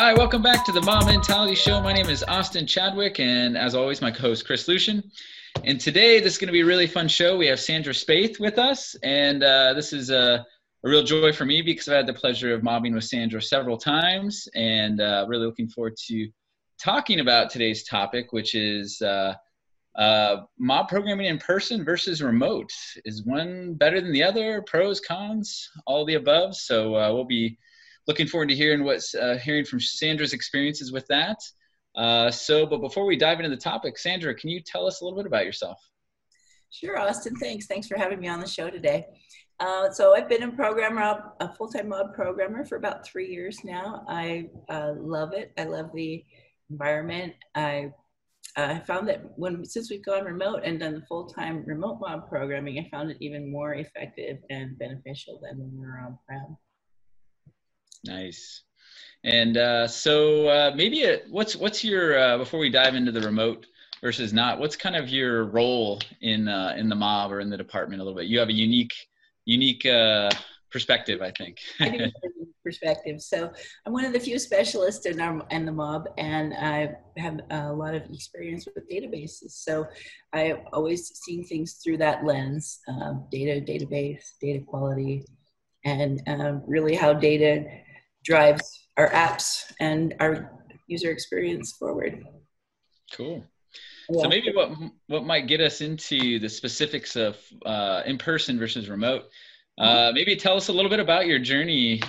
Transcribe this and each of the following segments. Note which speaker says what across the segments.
Speaker 1: Hi, welcome back to the Mob Mentality Show. My name is Austin Chadwick, and as always, my co-host Chris Lucian. And today, this is going to be a really fun show. We have Sandra Spaeth with us, and this is a real joy for me because I've had the pleasure of mobbing with Sandra several times, and really looking forward to talking about today's topic, which is mob programming in person versus remote. Is one better than the other? Pros, cons, all of the above. So we'll be looking forward to hearing from Sandra's experiences with that. But before we dive into the topic, Sandra, can you tell us a little bit about yourself?
Speaker 2: Sure, Austin. Thanks for having me on the show today. So I've been a full-time mob programmer for about 3 years now. I love it. I love the environment. I found that since we've gone remote and done the full-time remote mob programming, I found it even more effective and beneficial than when we were on-prem.
Speaker 1: Nice. And maybe what's your before we dive into the remote versus not, what's kind of your role in the mob or in the department a little bit? You have a unique perspective, I think.
Speaker 2: I do have a unique perspective. So I'm one of the few specialists in the mob, and I have a lot of experience with databases. So I've always seen things through that lens: database, data quality, and really how data drives our apps and our user experience forward.
Speaker 1: Cool. Yeah. So maybe what might get us into the specifics of in-person versus remote. Maybe tell us a little bit about your journey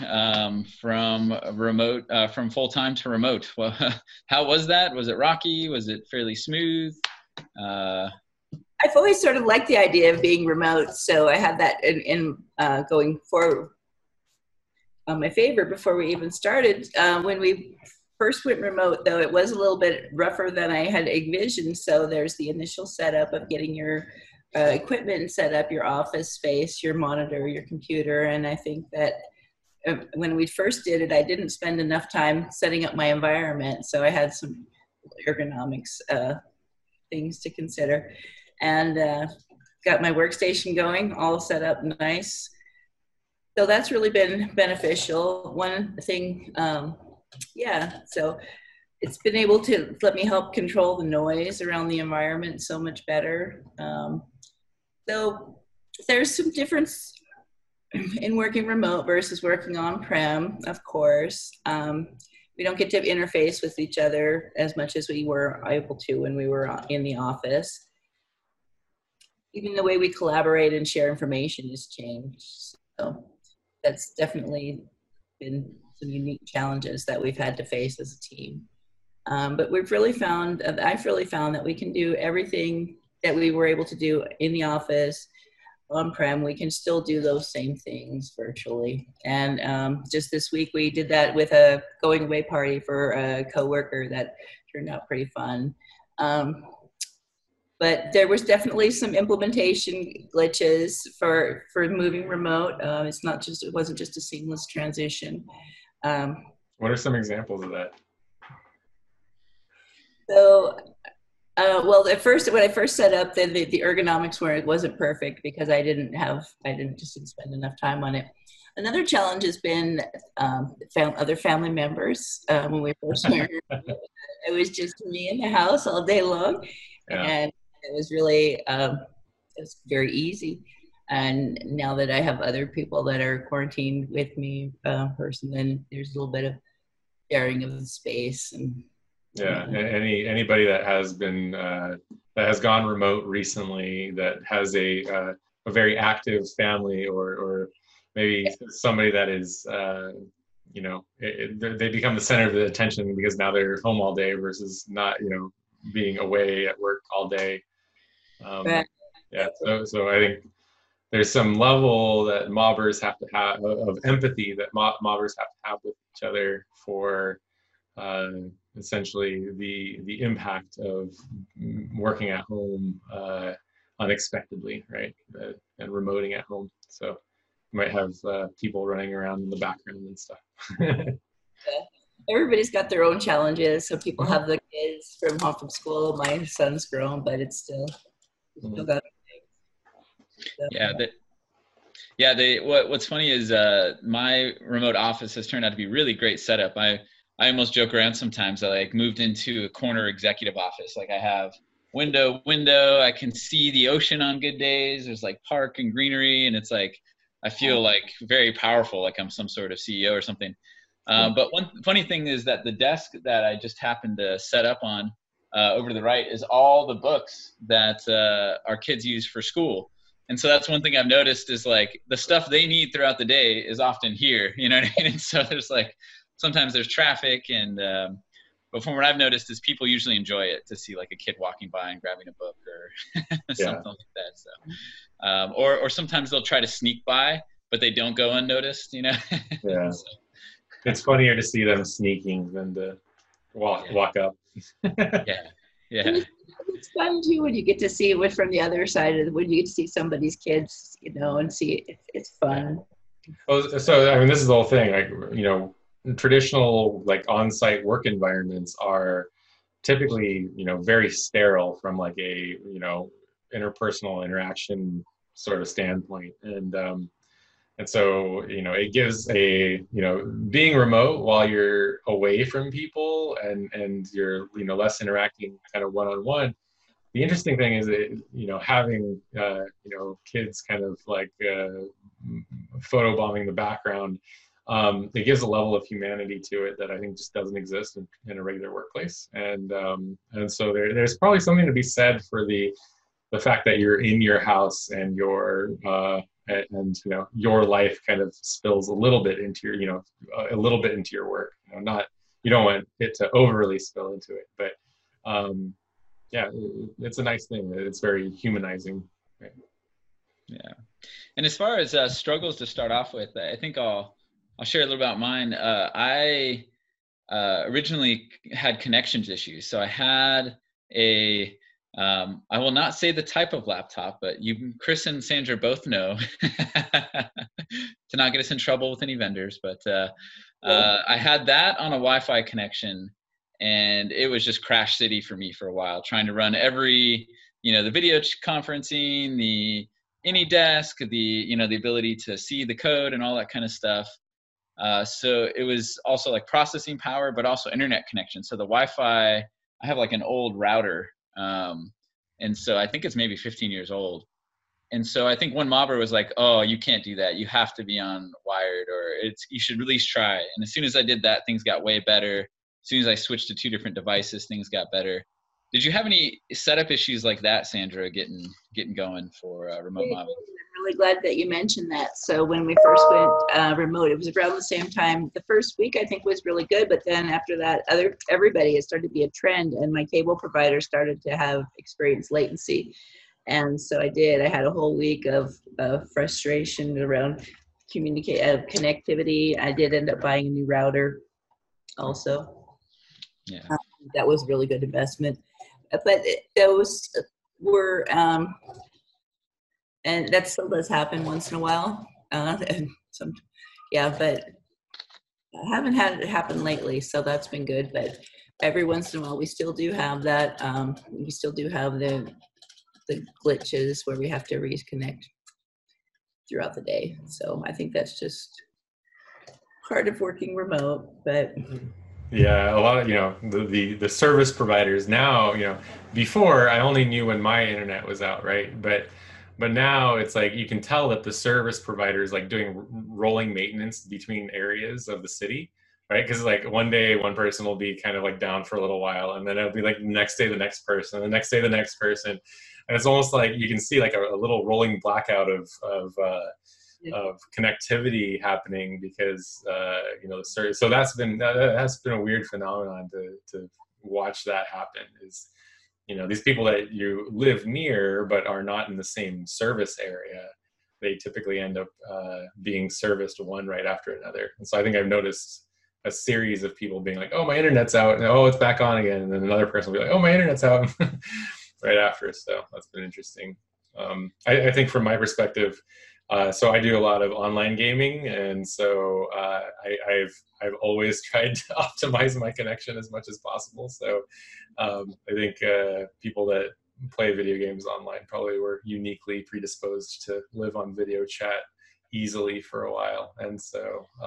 Speaker 1: from full-time to remote. Well, how was that? Was it rocky? Was it fairly smooth?
Speaker 2: I've always sort of liked the idea of being remote, so I had that in going forward. My favor before we even started. When we first went remote, though, it was a little bit rougher than I had envisioned. So there's the initial setup of getting your equipment set up, your office space, your monitor, your computer. And I think that when we first did it, I didn't spend enough time setting up my environment. So I had some ergonomics things to consider, and got my workstation going, all set up nice. So that's really been beneficial. One thing, so it's been able to let me help control the noise around the environment so much better. So there's some difference in working remote versus working on-prem, of course. We don't get to interface with each other as much as we were able to when we were in the office. Even the way we collaborate and share information has changed. So that's definitely been some unique challenges that we've had to face as a team. But I've really found that we can do everything that we were able to do in the office, on-prem. We can still do those same things virtually. And just this week, we did that with a going away party for a coworker that turned out pretty fun. But there was definitely some implementation glitches for moving remote. It wasn't just a seamless transition.
Speaker 3: What are some examples of that?
Speaker 2: So, when I first set up, the ergonomics wasn't perfect because I didn't spend enough time on it. Another challenge has been other family members. When we first started, it was just me in the house all day long. Yeah. And it was really, it was very easy. And now that I have other people that are quarantined with me person, then there's a little bit of sharing of the space. And
Speaker 3: yeah, anybody that has been that has gone remote recently, that has a very active family, or maybe somebody that is they become the center of the attention because now they're home all day versus not being away at work all day.
Speaker 2: Right.
Speaker 3: Yeah, so I think there's some level that mobbers have to have of empathy that mobbers have to have with each other for essentially the impact of working at home unexpectedly, right? And remoting at home. So you might have people running around in the background and stuff.
Speaker 2: Everybody's got their own challenges. So people have the kids from home from school. My son's grown, but it's still got
Speaker 1: what's funny is my remote office has turned out to be really great setup. I almost joke around sometimes. I like moved into a corner executive office. Like I have window. I can see the ocean on good days. There's like park and greenery, and it's like I feel like very powerful, like I'm some sort of CEO or something. But one funny thing is that the desk that I just happened to set up on over to the right is all the books that our kids use for school. And so that's one thing I've noticed is like the stuff they need throughout the day is often here, you know what I mean? And so there's like, sometimes there's traffic and, but from what I've noticed is people usually enjoy it to see like a kid walking by and grabbing a book or something like that. So, or sometimes they'll try to sneak by, but they don't go unnoticed, you know?
Speaker 3: Yeah.
Speaker 1: So,
Speaker 3: It's funnier to see them sneaking than to walk up.
Speaker 1: Yeah.
Speaker 2: It's fun too when you get to see it from the other side of when you get to see somebody's kids, you know, and see it's fun.
Speaker 3: Well, so I mean, this is the whole thing. Like, you know, traditional like on-site work environments are typically, you know, very sterile from like a, you know, interpersonal interaction sort of standpoint, and so, you know, it gives a, you know, being remote while you're away from people and you're, you know, less interacting kind of one-on-one. The interesting thing is that, you know, having, you know, kids kind of like photobombing the background, it gives a level of humanity to it that I think just doesn't exist in a regular workplace. And so there's probably something to be said for the fact that you're in your house and and you know your life kind of spills a little bit into your, you know, a little bit into your work. You know, not, you don't want it to overly spill into it, but yeah, it's a nice thing. It's very humanizing. Right?
Speaker 1: Yeah. And as far as struggles to start off with, I think I'll share a little about mine. I originally had connections issues, so I had a I will not say the type of laptop, but you, Chris and Sandra both know to not get us in trouble with any vendors. But I had that on a Wi-Fi connection, and it was just crash city for me for a while, trying to run every, you know, the video conferencing, the AnyDesk, the, you know, the ability to see the code and all that kind of stuff. So it was also like processing power, but also internet connection. So the Wi-Fi, I have like an old router. And so I think it's maybe 15 years old. And so I think one mobber was like, oh, you can't do that. You have to be on wired, or you should at least try. And as soon as I did that, things got way better. As soon as I switched to 2 different devices, things got better. Did you have any setup issues like that, Sandra, getting going for remote mobbing?
Speaker 2: I'm really glad that you mentioned that. So when we first went remote, it was around the same time. The first week I think was really good, but then after that, everybody, it started to be a trend, and my cable provider started to have experience latency. And so I had a whole week of frustration around connectivity. I did end up buying a new router also.
Speaker 1: Yeah.
Speaker 2: That was a really good investment. But those were, and that still does happen once in a while. And but I haven't had it happen lately, so that's been good. But every once in a while, we still do have that. We still do have the glitches where we have to reconnect throughout the day. So I think that's just part of working remote, but.
Speaker 3: Yeah, a lot of, you know, the service providers now, you know, before I only knew when my internet was out, right? But now it's like you can tell that the service provider is like doing rolling maintenance between areas of the city, right? Because like one day one person will be kind of like down for a little while, and then it'll be like the next day the next person, the next day the next person, and it's almost like you can see like a little rolling blackout of connectivity happening because you know, so that's been a weird phenomenon to watch that happen. Is, you know, these people that you live near but are not in the same service area, they typically end up being serviced one right after another. And so I think I've noticed a series of people being like, oh, my internet's out, and oh, it's back on again, and then another person will be like, oh, my internet's out right after. So that's been interesting. I think from my perspective, so I do a lot of online gaming, and so I've always tried to optimize my connection as much as possible. So I think people that play video games online probably were uniquely predisposed to live on video chat easily for a while. And so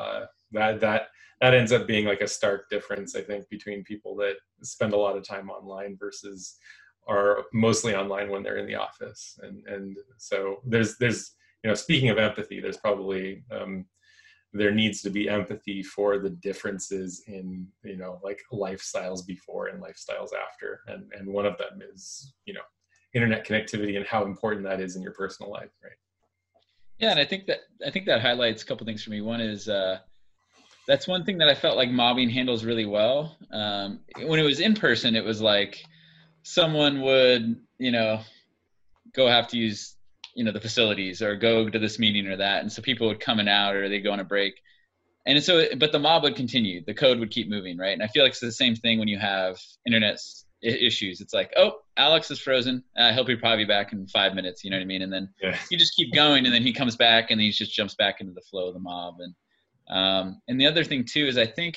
Speaker 3: that ends up being like a stark difference, I think, between people that spend a lot of time online versus are mostly online when they're in the office. And so there's speaking of empathy, there's probably there needs to be empathy for the differences in like lifestyles before and lifestyles after, and one of them is internet connectivity and how important that is in your personal life, right?
Speaker 1: Yeah, and I think that highlights a couple things for me. One is that's one thing that I felt like mobbing handles really well. When it was in person, it was like someone would go have to use the facilities or go to this meeting or that, and so people would come in out or they'd go on a break, and so but the mob would continue, the code would keep moving, right? And I feel like it's the same thing when you have internet issues. It's like, oh, Alex is frozen, he'll probably be back in 5 minutes, you know what I mean? And then you just keep going, and then he comes back and he just jumps back into the flow of the mob. And the other thing too is I think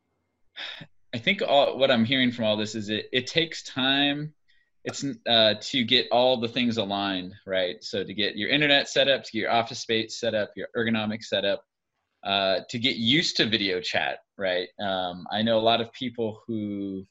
Speaker 1: all what I'm hearing from all this is it takes time. It's to get all the things aligned, right? So to get your internet set up, to get your office space set up, your ergonomics set up, to get used to video chat, right? I know a lot of people who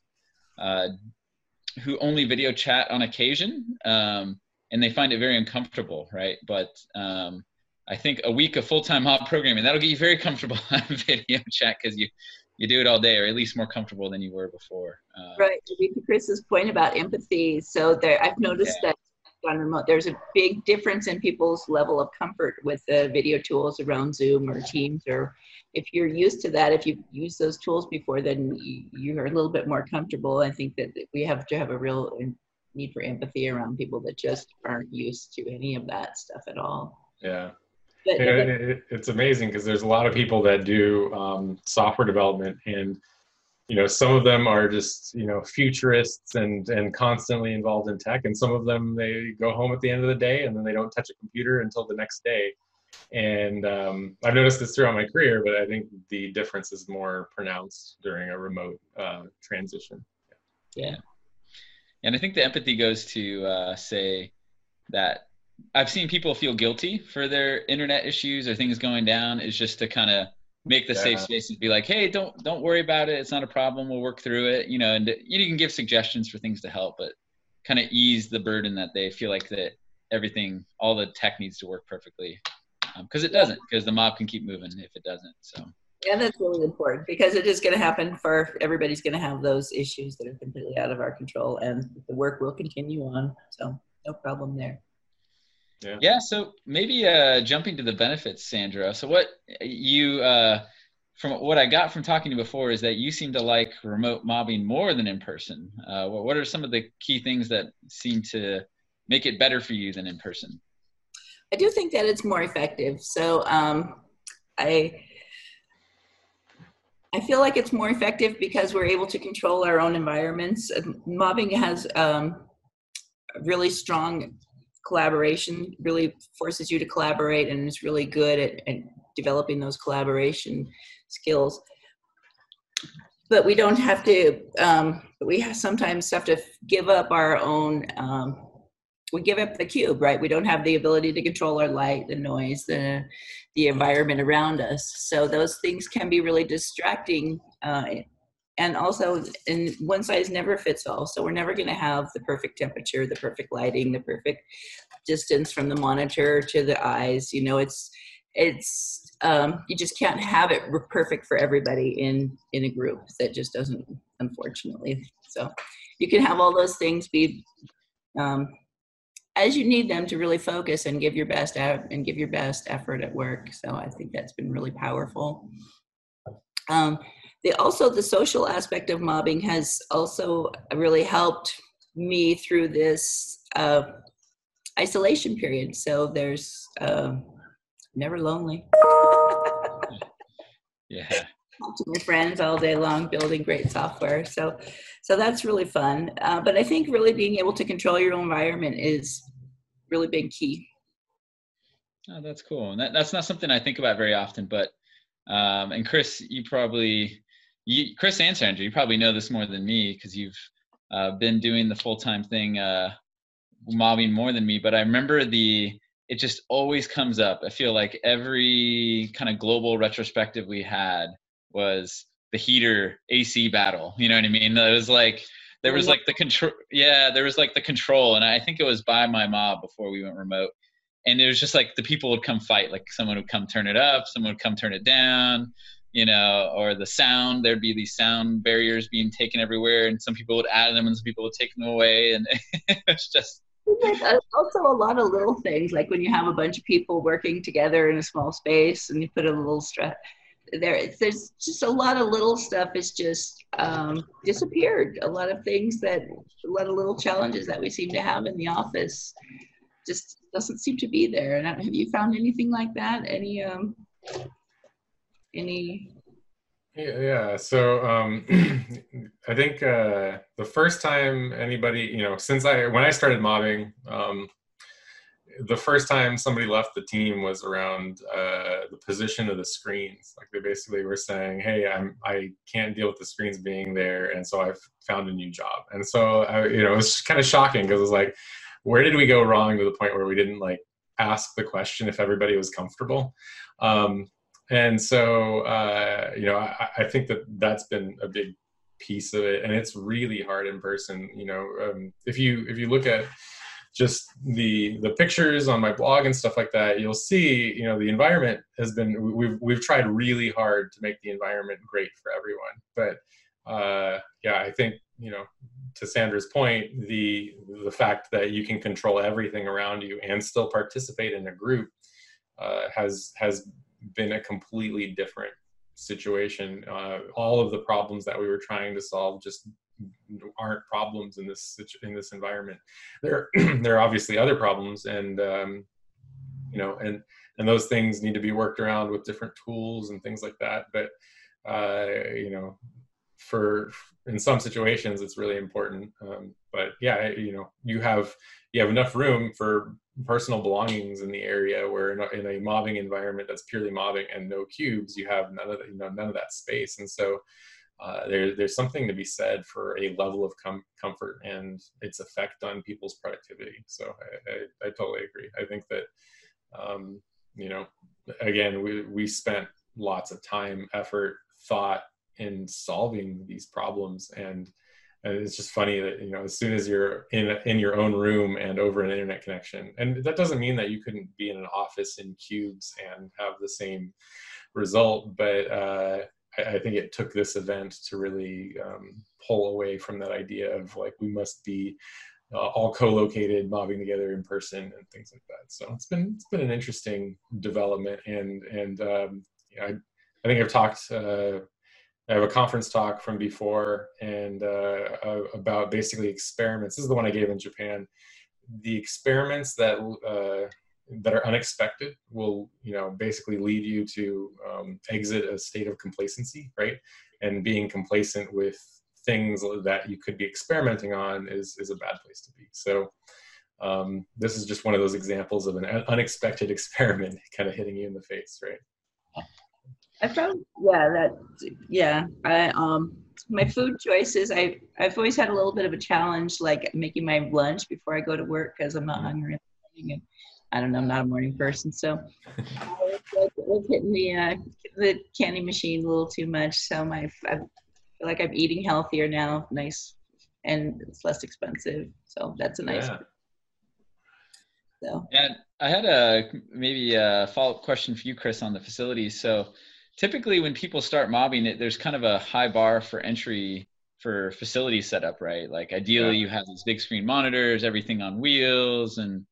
Speaker 1: only video chat on occasion, and they find it very uncomfortable, right? But I think a week of full-time mob programming, that'll get you very comfortable on video chat, because you do it all day, or at least more comfortable than you were before.
Speaker 2: Right. To Chris's point about empathy, so I've noticed that on remote, there's a big difference in people's level of comfort with the video tools around Zoom or Teams, or if you're used to that, if you've used those tools before, then you're a little bit more comfortable. I think that we have to have a real need for empathy around people that just aren't used to any of that stuff at all.
Speaker 3: Yeah. It's amazing because there's a lot of people that do software development, and some of them are just futurists and constantly involved in tech, and some of them, they go home at the end of the day and then they don't touch a computer until the next day. And I've noticed this throughout my career, but I think the difference is more pronounced during a remote transition.
Speaker 1: Yeah. And I think the empathy goes to say that I've seen people feel guilty for their internet issues or things going down, is just to kind of make the safe spaces, be like, hey, don't worry about it. It's not a problem. We'll work through it. And you can give suggestions for things to help, but kind of ease the burden that they feel like that all the tech needs to work perfectly. Because it doesn't, because the mob can keep moving if it doesn't. So.
Speaker 2: Yeah, that's really important, because it is going to happen everybody's going to have those issues that are completely out of our control, and the work will continue on. So no problem there.
Speaker 1: Yeah. So maybe jumping to the benefits, Sandra. So what from what I got from talking to you before is that you seem to like remote mobbing more than in person. What are some of the key things that seem to make it better for you than in person?
Speaker 2: I do think that it's more effective. So I feel like it's more effective because we're able to control our own environments. Mobbing has really strong collaboration, really forces you to collaborate, and is really good at developing those collaboration skills. But we don't have to, sometimes have to give up our own, we give up the cube, right? We don't have the ability to control our light, the noise, the environment around us. So those things can be really distracting. And also, one size never fits all. So we're never going to have the perfect temperature, the perfect lighting, the perfect distance from the monitor to the eyes. It's you just can't have it perfect for everybody in a group. That just doesn't, unfortunately. So you can have all those things be as you need them to really focus and give your best out and give your best effort at work. So I think that's been really powerful. The social aspect of mobbing has also really helped me through this isolation period. So there's never lonely.
Speaker 1: Yeah.
Speaker 2: Talk to my friends all day long, building great software. So that's really fun. But I think really being able to control your own environment is really big key.
Speaker 1: Oh, that's cool. And that's not something I think about very often, but and Chris, Chris and Sandra, you probably know this more than me because you've been doing the full-time thing, mobbing more than me. But I remember the it just always comes up. I feel like every kind of global retrospective we had was the heater AC battle. You know what I mean? It was like, there was like the control. Yeah, there was like the control. And I think it was by my mob before we went remote. And it was just like the people would come fight. Like someone would come turn it up, someone would come turn it down, you know, or the sound, there'd be these sound barriers being taken everywhere. And some people would add them and some people would take them away. And it's just.
Speaker 2: Also a lot of little things, like when you have a bunch of people working together in a small space and you put a little stress there's just a lot of little stuff is just disappeared. A lot of little challenges that we seem to have in the office just doesn't seem to be there. And have you found anything like that? Any
Speaker 3: Yeah. So I think the first time anybody, you know, when I started mobbing, the first time somebody left the team was around the position of the screens. Like they basically were saying, "Hey, I can't deal with the screens being there, and so I've found a new job." And so you know, it was kind of shocking because it was like, where did we go wrong to the point where we didn't like ask the question if everybody was comfortable? And so you know, I think that's been a big piece of it, and it's really hard in person. You know, if you look at just the pictures on my blog and stuff like that, you'll see, you know, the environment has been, we've tried really hard to make the environment great for everyone. But yeah, I think, you know, to Sandra's point, the fact that you can control everything around you and still participate in a group has been a completely different situation. All of the problems that we were trying to solve just aren't problems in this environment. There are obviously other problems, and you know, and those things need to be worked around with different tools and things like that. But you know, in some situations, it's really important. But yeah, you know, you have enough room for personal belongings in the area, where in a mobbing environment that's purely mobbing and no cubes, you have none of that space. And so there's something to be said for a level of comfort and its effect on people's productivity. So I totally agree. I think that, you know, again, we spent lots of time, effort, thought in solving these problems. And it's just funny that, you know, as soon as you're in your own room and over an internet connection, and that doesn't mean that you couldn't be in an office in cubes and have the same result, but I think it took this event to really pull away from that idea of like, we must be all co-located, mobbing together in person and things like that. So it's been an interesting development. And you know, I think I've talked, I have a conference talk from before, and about basically experiments. This is the one I gave in Japan. The experiments that are unexpected will, you know, basically lead you to exit a state of complacency, right? And being complacent with things that you could be experimenting on is a bad place to be. So this is just one of those examples of an unexpected experiment kind of hitting you in the face, right?
Speaker 2: I found, my food choices, I've always had a little bit of a challenge, like making my lunch before I go to work, because I'm not hungry in the morning, and I don't know, I'm not a morning person, so I was hitting the candy machine a little too much. So I feel like I'm eating healthier now, nice, and it's less expensive. So that's a nice. So.
Speaker 1: And I had maybe a follow-up question for you, Chris, on the facilities. So typically when people start mobbing it, there's kind of a high bar for entry for facility setup, right? Like ideally you have these big screen monitors, everything on wheels, and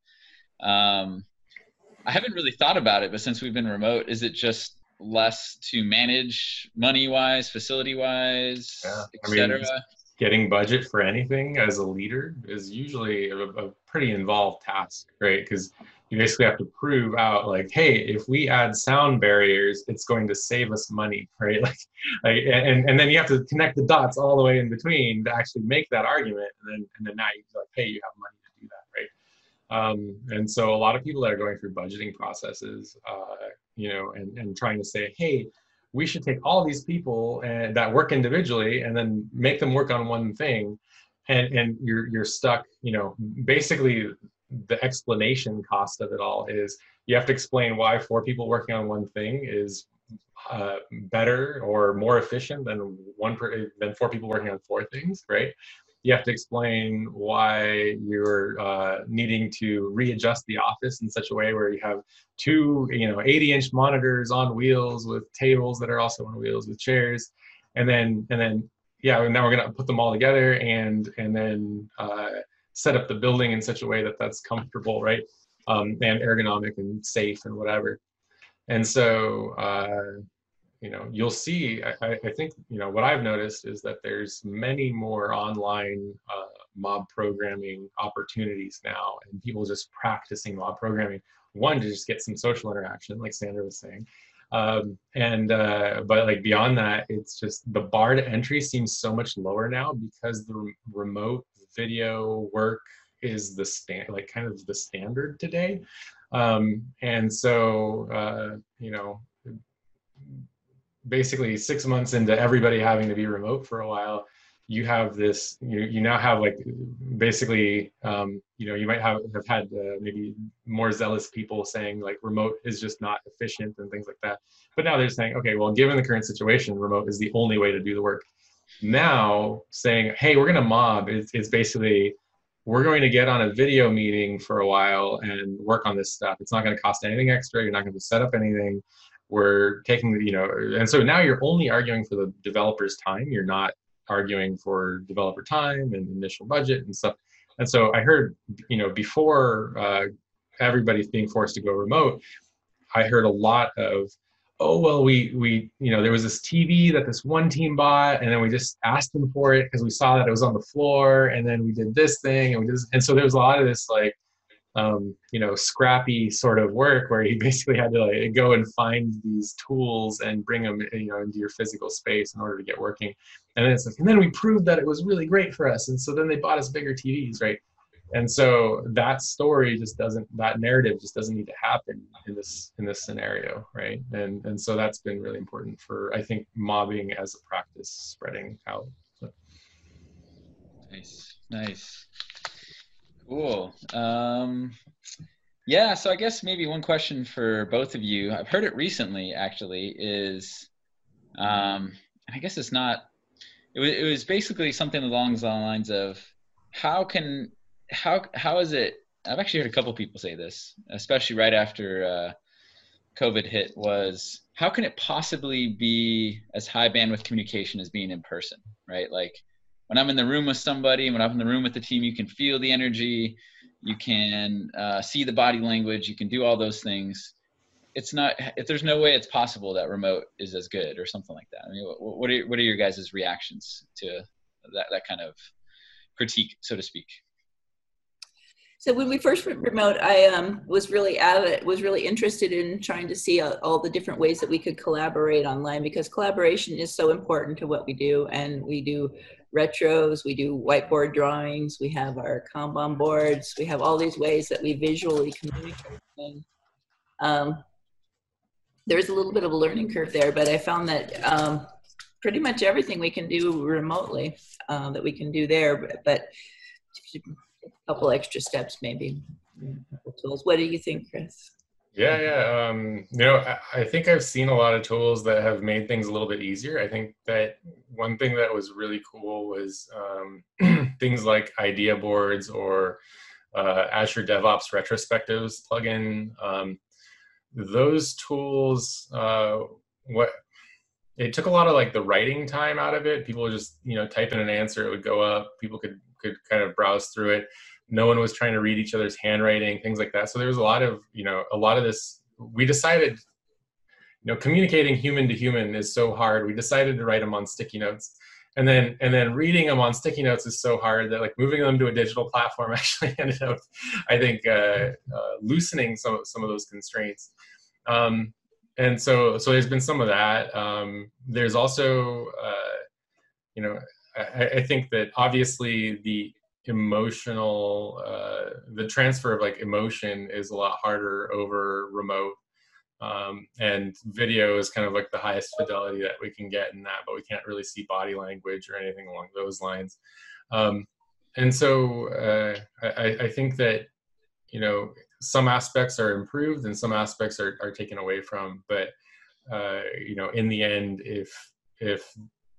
Speaker 1: I haven't really thought about it, but since we've been remote, is it just less to manage money-wise, facility-wise, etc.?
Speaker 3: Getting budget for anything as a leader is usually a pretty involved task, right? Because you basically have to prove out, like, hey, if we add sound barriers, it's going to save us money, right? And then you have to connect the dots all the way in between to actually make that argument, and then now you're like, hey, you have money to do that, right? And so a lot of people that are going through budgeting processes, you know, and trying to say, hey, we should take all these people that work individually and then make them work on one thing, and you're stuck, you know, basically the explanation cost of it all is you have to explain why 4 people working on one thing is better or more efficient than 4 people working on 4 things, right? You have to explain why you're needing to readjust the office in such a way where you have 2, 80-inch monitors on wheels with tables that are also on wheels with chairs, and then yeah, now we're gonna put them all together and then set up the building in such a way that that's comfortable, right? And ergonomic and safe and whatever. And so, you'll see, I think, what I've noticed is that there's many more online mob programming opportunities now, and people just practicing mob programming. One, to just get some social interaction, like Sandra was saying. But like beyond that, it's just the bar to entry seems so much lower now because the remote video work is kind of the standard today. And so, basically 6 months into everybody having to be remote for a while, you have this, you now have like basically, you might have had maybe more zealous people saying like remote is just not efficient and things like that. But now they're saying, okay, well, given the current situation, remote is the only way to do the work. Now saying, hey, we're going to mob, it's basically, we're going to get on a video meeting for a while and work on this stuff. It's not going to cost anything extra. You're not going to set up anything. We're taking, and so now you're only arguing for the developer's time. You're not arguing for developer time and initial budget and stuff. And so I heard, before everybody's being forced to go remote, I heard a lot of, oh, well, we there was this TV that this one team bought, and then we just asked them for it because we saw that it was on the floor, and then we did this thing, and so there was a lot of this like, scrappy sort of work where you basically had to like go and find these tools and bring them, into your physical space in order to get working. And then it's like, and then we proved that it was really great for us, and so then they bought us bigger TVs, right? And so that story that narrative just doesn't need to happen in this scenario, right? And so that's been really important for, I think, mobbing as a practice spreading out. So.
Speaker 1: Nice. Cool. Yeah, so I guess maybe one question for both of you, I've heard it recently actually, is, I guess it was basically something along the lines of how is it, I've actually heard a couple people say this, especially right after COVID hit, was how can it possibly be as high bandwidth communication as being in person, right? Like when I'm in the room with somebody, when I'm in the room with the team, you can feel the energy, you can see the body language, you can do all those things. It's not, if there's no way it's possible that remote is as good or something like that. I mean, what are your guys' reactions to that kind of critique, so to speak?
Speaker 2: So when we first went remote, I was really interested in trying to see all the different ways that we could collaborate online, because collaboration is so important to what we do. And we do retros, we do whiteboard drawings, we have our Kanban boards, we have all these ways that we visually communicate. And there's a little bit of a learning curve there, but I found that pretty much everything we can do remotely, that we can do there, but a couple extra steps maybe. Tools. What do you think, Chris?
Speaker 3: Yeah. I think I've seen a lot of tools that have made things a little bit easier. I think that one thing that was really cool was things like idea boards or Azure DevOps retrospectives plugin. Those tools, it took a lot of like the writing time out of it. People would just, type in an answer, it would go up. People could kind of browse through it. No one was trying to read each other's handwriting, things like that. So there was a lot of this. We decided, communicating human to human is so hard. We decided to write them on sticky notes, and then reading them on sticky notes is so hard that like moving them to a digital platform actually ended up, I think, loosening some of those constraints. And so there's been some of that. There's also, I think that obviously the emotional, the transfer of like emotion is a lot harder over remote. And video is kind of like the highest fidelity that we can get in that, but we can't really see body language or anything along those lines. And so I think that some aspects are improved and some aspects are taken away from. But in the end, if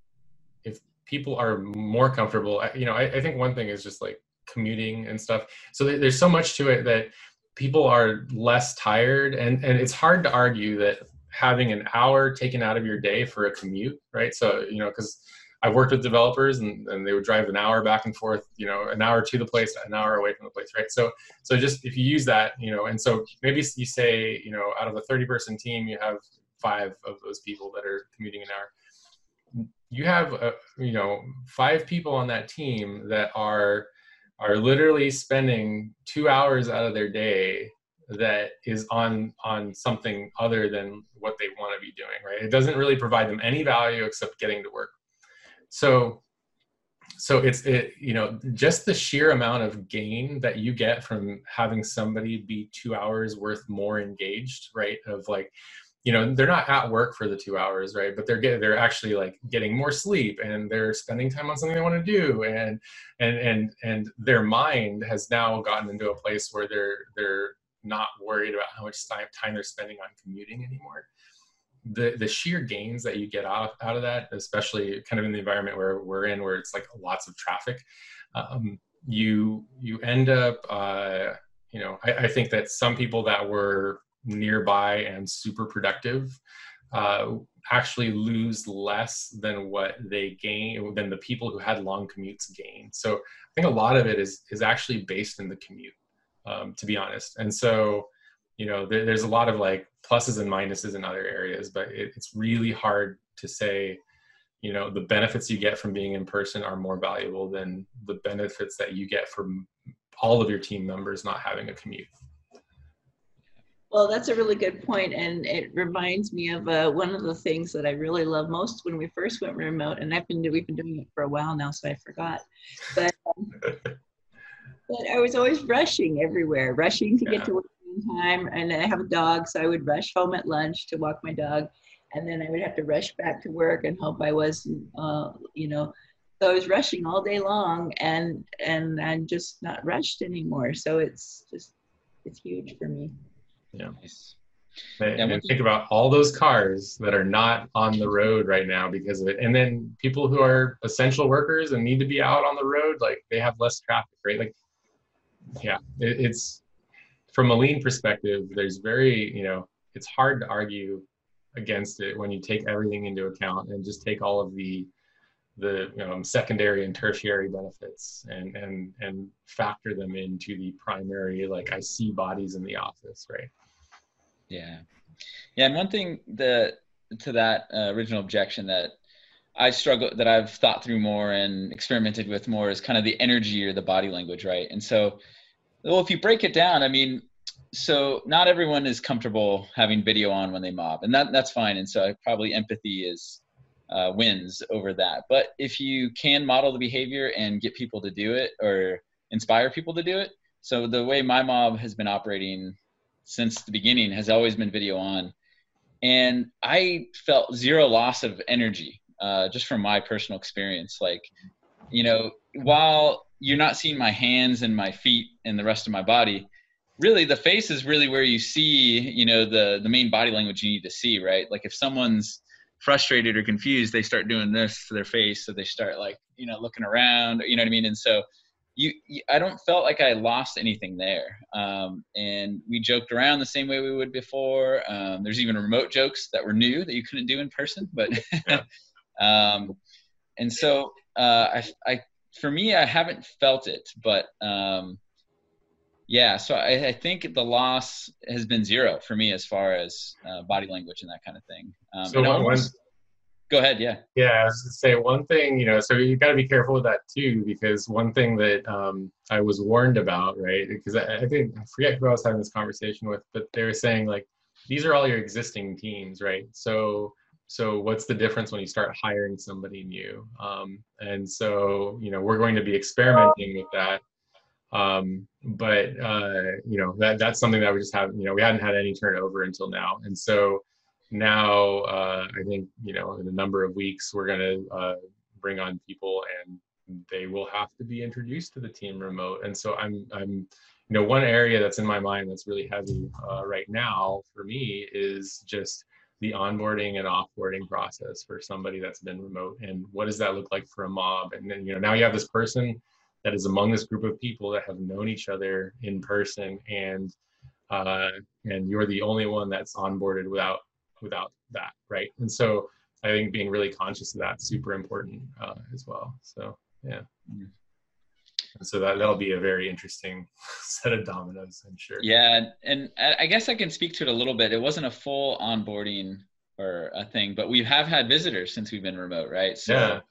Speaker 3: people are more comfortable, I think one thing is just like commuting and stuff. So there's so much to it that people are less tired, and it's hard to argue that having an hour taken out of your day for a commute, right? So, because I've worked with developers and they would drive an hour back and forth, an hour to the place, an hour away from the place, right? So just if you use that, and so maybe you say, out of a 30-person team, you have 5 of those people that are commuting an hour. You have, 5 people on that team that are literally spending 2 hours out of their day that is on something other than what they want to be doing, right? It doesn't really provide them any value except getting to work. So it's just the sheer amount of gain that you get from having somebody be 2 hours worth more engaged, right? Of like, they're not at work for the 2 hours, right? But they're actually like getting more sleep, and they're spending time on something they want to do, and their mind has now gotten into a place where they're not worried about how much time they're spending on commuting anymore. The sheer gains that you get out of that, especially kind of in the environment where we're in, where it's like lots of traffic, you end up, I think that some people that were nearby and super productive actually lose less than what they gain, than the people who had long commutes gain. So I think a lot of it is actually based in the commute, to be honest. And so, there's a lot of like pluses and minuses in other areas, but it's really hard to say, the benefits you get from being in person are more valuable than the benefits that you get from all of your team members not having a commute.
Speaker 2: Well, that's a really good point, and it reminds me of one of the things that I really love most when we first went remote, and we've been doing it for a while now, so I forgot. But I was always rushing everywhere, rushing to get to work in time, and I have a dog, so I would rush home at lunch to walk my dog, and then I would have to rush back to work and hope I wasn't, so I was rushing all day long, and I'm just not rushed anymore. So it's huge for me.
Speaker 3: Yeah. Nice. And think about all those cars that are not on the road right now because of it. And then people who are essential workers and need to be out on the road, like they have less traffic, right? Like, yeah, it's from a lean perspective, there's very, it's hard to argue against it when you take everything into account and just take all of the secondary and tertiary benefits and factor them into the primary, like I see bodies in the office, right?
Speaker 1: Yeah. And one thing to that original objection that I've thought through more and experimented with more is kind of the energy or the body language, right? And so, well, if you break it down, I mean, so not everyone is comfortable having video on when they mob, and that's fine. And so probably empathy wins over that. But if you can model the behavior and get people to do it or inspire people to do it. So the way my mob has been operating since the beginning has always been video on. And I felt zero loss of energy, just from my personal experience. Like, while you're not seeing my hands and my feet and the rest of my body, really the face is really where you see, the main body language you need to see, right? Like if someone's frustrated or confused, they start doing this to their face. So they start like, looking around, you know what I mean? And so I don't felt like I lost anything there. And we joked around the same way we would before. There's even remote jokes that were new that you couldn't do in person, but, and so, for me, I haven't felt it, but, so I think the loss has been zero for me as far as body language and that kind of thing. Go ahead. Yeah.
Speaker 3: Yeah. I was going to say one thing, so you got to be careful with that too, because one thing that I was warned about, right? Because I forget who I was having this conversation with, but they were saying like, these are all your existing teams, right? So what's the difference when you start hiring somebody new? And so, we're going to be experimenting with that. But that's something that we just have, we hadn't had any turnover until now. And so now, I think, in a number of weeks, we're going to bring on people and they will have to be introduced to the team remote. And so I'm one area that's in my mind that's really heavy right now for me is just the onboarding and offboarding process for somebody that's been remote, and what does that look like for a mob? And then, now you have this person that is among this group of people that have known each other in person, and you're the only one that's onboarded without that, right? And so I think being really conscious of that's super important as well. So yeah. And so that'll be a very interesting set of dominoes, I'm sure.
Speaker 1: Yeah, and I guess I can speak to it a little bit. It wasn't a full onboarding or a thing, but we have had visitors since we've been remote, right? So,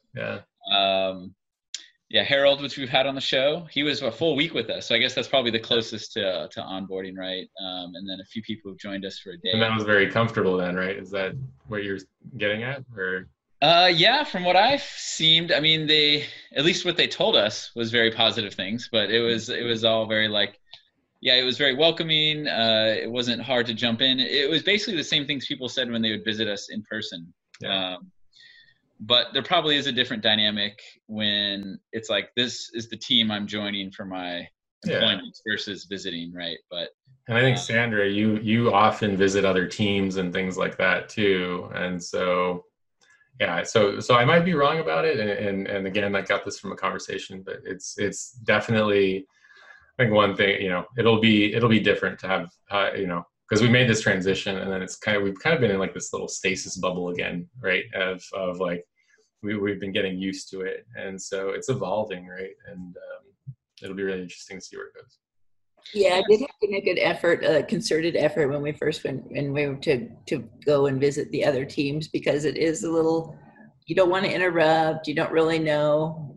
Speaker 1: yeah, Harold, which we've had on the show, he was a full week with us. So I guess that's probably the closest to onboarding, right? And then a few people who've joined us for a day.
Speaker 3: And that was very comfortable then, right? Is that what you're getting at, or?
Speaker 1: Yeah, from what I've seen, I mean, at least what they told us was very positive things, but it was all very it was very welcoming. It wasn't hard to jump in. It was basically the same things people said when they would visit us in person.
Speaker 3: Yeah.
Speaker 1: But there probably is a different dynamic when it's like, this is the team I'm joining for my employment versus visiting, right? But
Speaker 3: and I think Sandra, you often visit other teams and things like that too, and so. Yeah, so I might be wrong about it, and again, I got this from a conversation, but it's definitely, I think one thing, it'll be different to have, because we made this transition, and then we've kind of been in like this little stasis bubble again, right? Of like we've been getting used to it, and so it's evolving, right? And it'll be really interesting to see where it goes.
Speaker 2: Yeah, I did have to make an effort, a concerted effort when we first went and we were to go and visit the other teams, because it is a little, you don't want to interrupt, you don't really know,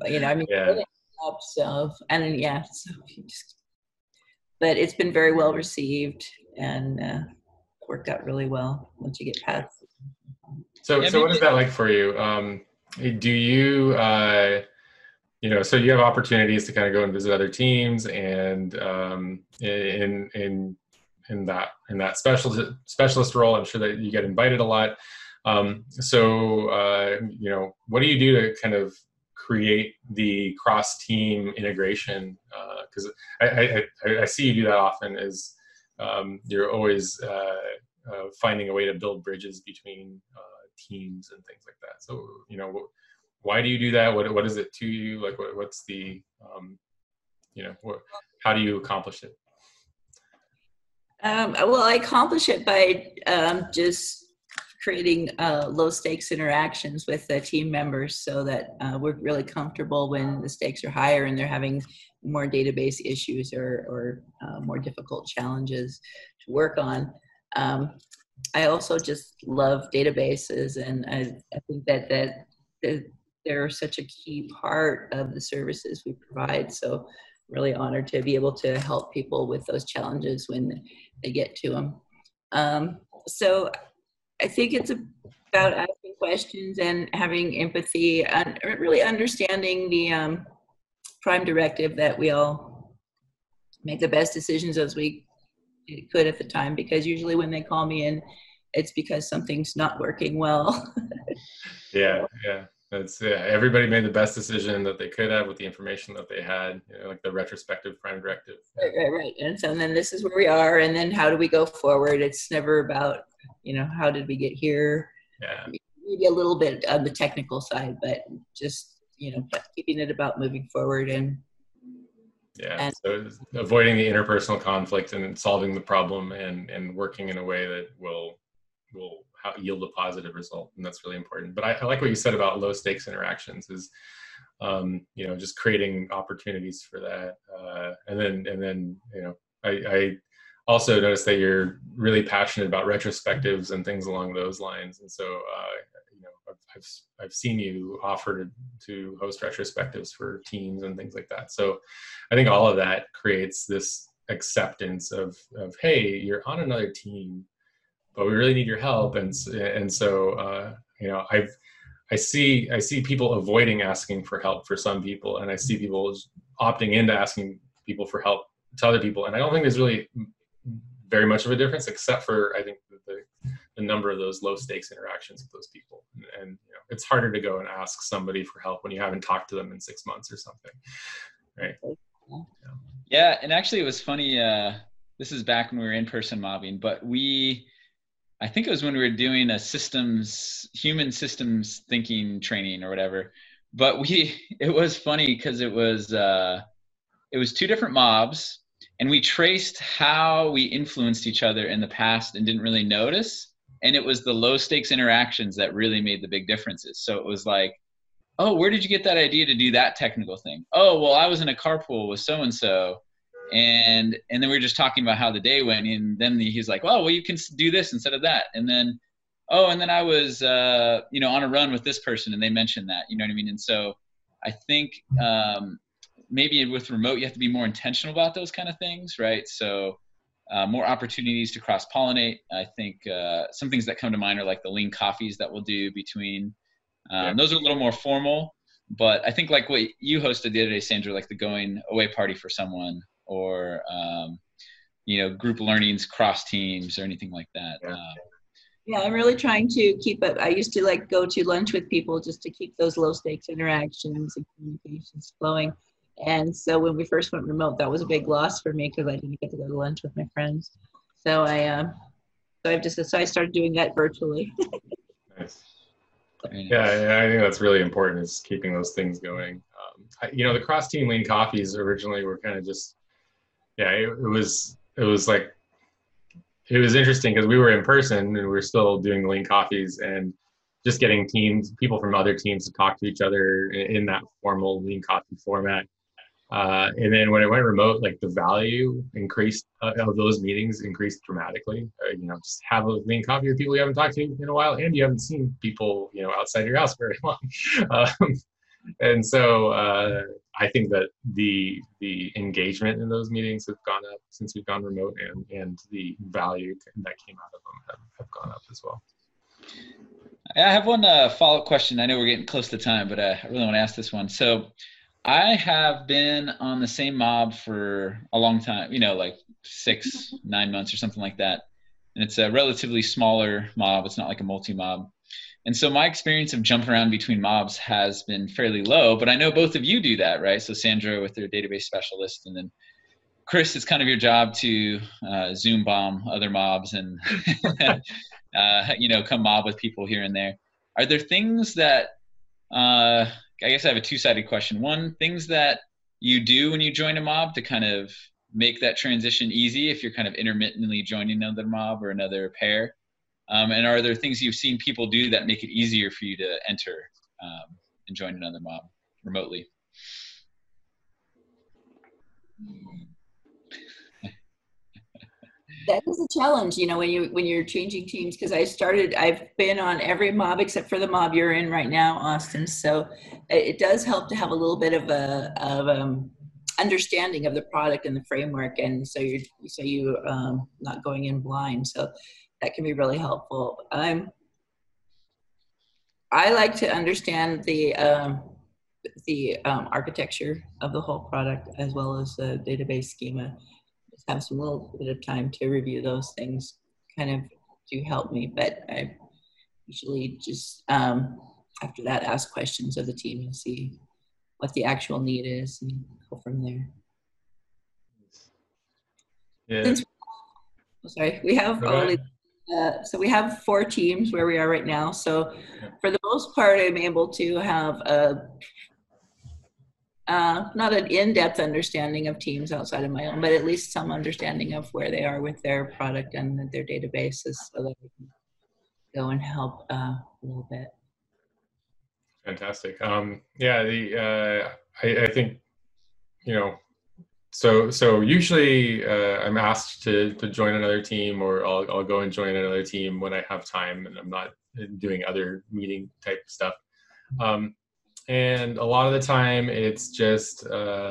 Speaker 2: but it's been very well received and worked out really well once you get past.
Speaker 3: So what is that like for you? Do you, so you have opportunities to kind of go and visit other teams, and in that specialist role, I'm sure that you get invited a lot. What do you do to kind of create the cross-team integration? Because I see you do that often. Is you're always finding a way to build bridges between teams and things like that. So why do you do that? What is it to you? Like, what's the, how do you accomplish it?
Speaker 2: Well, I accomplish it by just creating low stakes interactions with the team members, so that we're really comfortable when the stakes are higher and they're having more database issues or more difficult challenges to work on. I also just love databases, and I think that they're such a key part of the services we provide. So really honored to be able to help people with those challenges when they get to them. So I think it's about asking questions and having empathy and really understanding the Prime Directive, that we all make the best decisions as we could at the time, because usually when they call me in, it's because something's not working well.
Speaker 3: Yeah. Everybody made the best decision that they could have with the information that they had, like the retrospective Prime Directive.
Speaker 2: Right. And so then this is where we are, and then how do we go forward? It's never about, how did we get here?
Speaker 3: Yeah.
Speaker 2: Maybe a little bit on the technical side, but just, keeping it about moving forward and
Speaker 3: so avoiding the interpersonal conflict and solving the problem and working in a way that will yield a positive result, and that's really important. But I like what you said about low stakes interactions, is just creating opportunities for that, and then I also noticed that you're really passionate about retrospectives and things along those lines, and so I've seen you offer to host retrospectives for teams and things like that. So I think all of that creates this acceptance of hey, you're on another team, but we really need your help. And so I see people avoiding asking for help for some people, and I see people opting into asking people for help to other people. And I don't think there's really very much of a difference, except for I think the number of those low stakes interactions with those people. And it's harder to go and ask somebody for help when you haven't talked to them in 6 months or something, right?
Speaker 1: Yeah, and actually it was funny. This is back when we were in-person mobbing, but I think it was when we were doing a human systems thinking training or whatever. But it was funny because it was two different mobs, and we traced how we influenced each other in the past and didn't really notice. And it was the low stakes interactions that really made the big differences. So it was like, oh, where did you get that idea to do that technical thing? Oh, well, I was in a carpool with so and so, and then we were just talking about how the day went, and then he's like, oh, well, you can do this instead of that, and then I was on a run with this person, and they mentioned that, you know what I mean? And so I think maybe with remote you have to be more intentional about those kind of things, right? So more opportunities to cross pollinate. I think some things that come to mind are like the lean coffees that we'll do between. Those are a little more formal, but I think like what you hosted the other day, Sandra, like the going away party for someone, or group learnings, cross teams, or anything like that.
Speaker 2: Yeah, I'm really trying to keep it. I used to like go to lunch with people just to keep those low stakes interactions and communications flowing. And so when we first went remote, that was a big loss for me because I didn't get to go to lunch with my friends. So I started doing that virtually.
Speaker 3: Nice. Yeah, I think that's really important, is keeping those things going. The cross team lean coffees originally were kind of just, it was interesting because we were in person and we were still doing the lean coffees, and just getting people from other teams to talk to each other in that formal lean coffee format. And then when it went remote, like the value increased of those meetings increased dramatically. Just have a lean coffee with people you haven't talked to in a while, and you haven't seen people, outside your house very long. And so I think that the engagement in those meetings have gone up since we've gone remote, and the value that came out of them have gone up as well.
Speaker 1: I have one follow-up question. I know we're getting close to time, but I really want to ask this one. So I have been on the same mob for a long time, like 6-9 months or something like that. And it's a relatively smaller mob. It's not like a multi-mob. And so my experience of jumping around between mobs has been fairly low, but I know both of you do that, right? So Sandra with your database specialist, and then Chris, it's kind of your job to Zoom bomb other mobs and, come mob with people here and there. Are there things that, I guess I have a two-sided question. One, things that you do when you join a mob to kind of make that transition easy if you're kind of intermittently joining another mob or another pair. And are there things you've seen people do that make it easier for you to enter and join another mob remotely?
Speaker 2: That is a challenge, when you're changing teams, because I've been on every mob except for the mob you're in right now, Austin. So it does help to have a little bit of understanding of the product and the framework, and so you not going in blind. So that can be really helpful. I like to understand the architecture of the whole product as well as the database schema. Just have some little bit of time to review those things kind of do help me, but I usually just after that ask questions of the team and see what the actual need is and go from there.
Speaker 3: Yeah.
Speaker 2: We have only so we have 4 teams where we are right now. So for the most part, I'm able to have not an in-depth understanding of teams outside of my own, but at least some understanding of where they are with their product and their databases, so that I can go and help a little bit.
Speaker 3: Fantastic. I think, so usually I'm asked to join another team, or I'll go and join another team when I have time and I'm not doing other meeting type stuff. And a lot of the time it's just,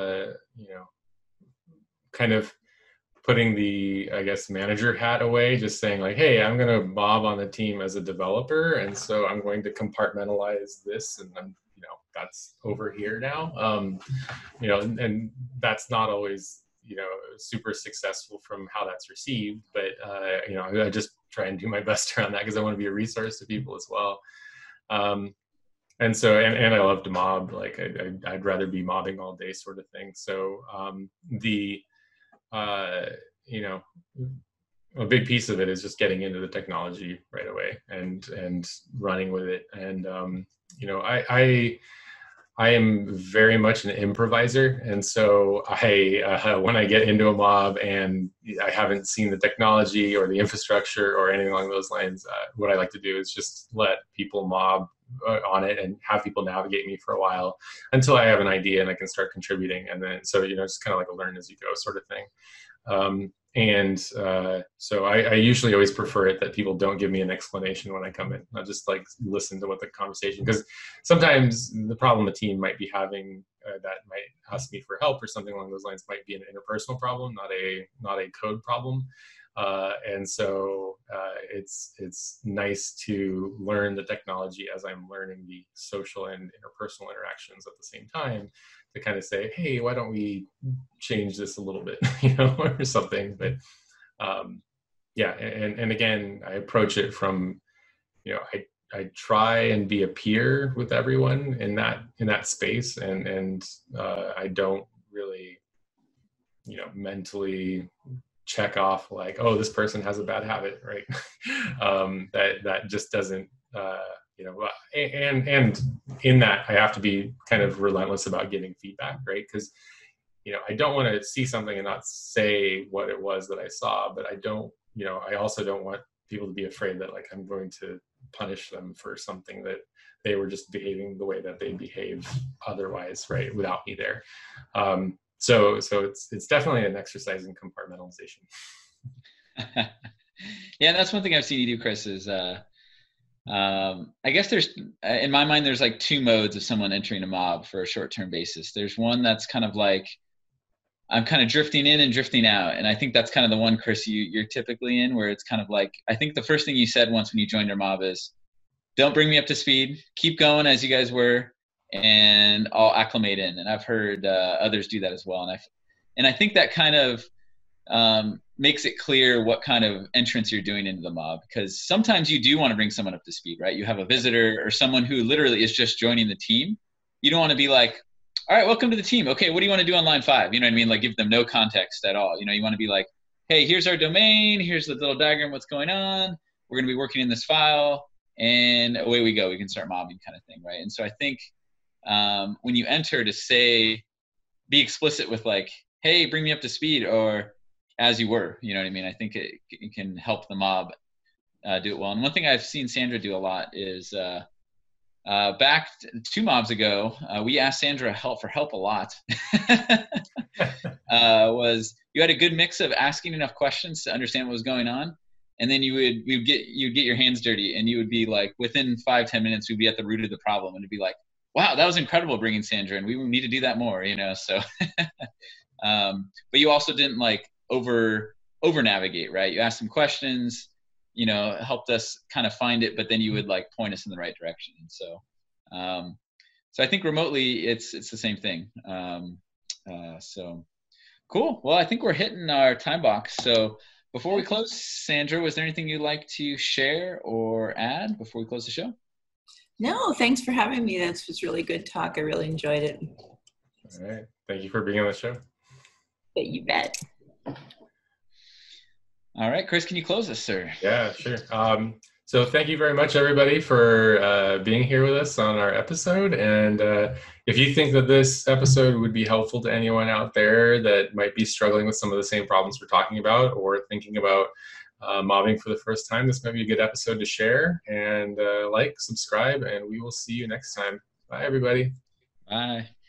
Speaker 3: kind of putting the, I guess, manager hat away, just saying like, hey, I'm going to mob on the team as a developer. And so I'm going to compartmentalize this, and I'm, that's over here now. And that's not always, super successful from how that's received, but, I just try and do my best around that because I want to be a resource to people as well. And so, and I love to mob, like I'd rather be mobbing all day sort of thing. So you know, a big piece of it is just getting into the technology right away and running with it. And you know, I am very much an improviser, and so when I get into a mob and I haven't seen the technology or the infrastructure or anything along those lines, what I like to do is just let people mob on it and have people navigate me for a while until I have an idea and I can start contributing. And then, so, you know, it's kind of like a learn as you go sort of thing. So I usually always prefer it that people don't give me an explanation when I come in. I just like listen to what the conversation, because sometimes the problem a team might be having that might ask me for help or something along those lines might be an interpersonal problem, not a code problem. And so it's nice to learn the technology as I'm learning the social and interpersonal interactions at the same time, to kind of say, hey, why don't we change this a little bit, you know, or something. But yeah, and again, I approach it from, you know, I try and be a peer with everyone in that space, and I don't really, you know, mentally check off like, oh, this person has a bad habit, right? That just doesn't, you know, and in that I have to be kind of relentless about giving feedback, right? Because, you know, I don't want to see something and not say what it was that I saw, but I don't, you know, I also don't want people to be afraid that like I'm going to punish them for something that they were just behaving the way that they behave otherwise, right, without me there. So it's definitely an exercise in compartmentalization.
Speaker 1: Yeah, that's one thing I've seen you do, Chris, is I guess there's, in my mind, there's like two modes of someone entering a mob for a short-term basis. There's one that's kind of like, I'm kind of drifting in and drifting out. And I think that's kind of the one, Chris, you're typically in, where it's kind of like, I think the first thing you said once when you joined our mob is, don't bring me up to speed, keep going as you guys were, and I'll acclimate in. And I've heard others do that as well. And I think that kind of makes it clear what kind of entrance you're doing into the mob, because sometimes you do want to bring someone up to speed, right? You have a visitor or someone who literally is just joining the team. You don't want to be like, all right, welcome to the team. Okay, what do you want to do on line 5? You know what I mean? Like give them no context at all. You know, you want to be like, hey, here's our domain. Here's the little diagram, what's going on. We're going to be working in this file, and away we go. We can start mobbing kind of thing, right? And so I think when you enter, to say, be explicit with like, hey, bring me up to speed, or as you were, you know what I mean? I think it can help the mob do it well. And one thing I've seen Sandra do a lot is back 2 mobs ago, we asked Sandra for help a lot. Was you had a good mix of asking enough questions to understand what was going on, and then you'd get your hands dirty, and you would be like, within 5-10 minutes, we'd be at the root of the problem, and it'd be like, wow, that was incredible bringing Sandra, and we need to do that more, you know. So, but you also didn't like over navigate, right? You asked some questions, you know, helped us kind of find it, but then you would like point us in the right direction. And so, so I think remotely it's the same thing. So cool. Well, I think we're hitting our time box. So before we close, Sandra, was there anything you'd like to share or add before we close the show?
Speaker 2: No, thanks for having me. That was really good talk. I really enjoyed it.
Speaker 3: All right. Thank you for being on the show.
Speaker 2: Yeah, you bet.
Speaker 1: All right, Chris, can you close us, sir?
Speaker 3: Yeah, sure. So thank you very much, everybody, for being here with us on our episode. And if you think that this episode would be helpful to anyone out there that might be struggling with some of the same problems we're talking about, or thinking about mobbing for the first time, this might be a good episode to share. And like, subscribe, and we will see you next time. Bye, everybody.
Speaker 1: Bye.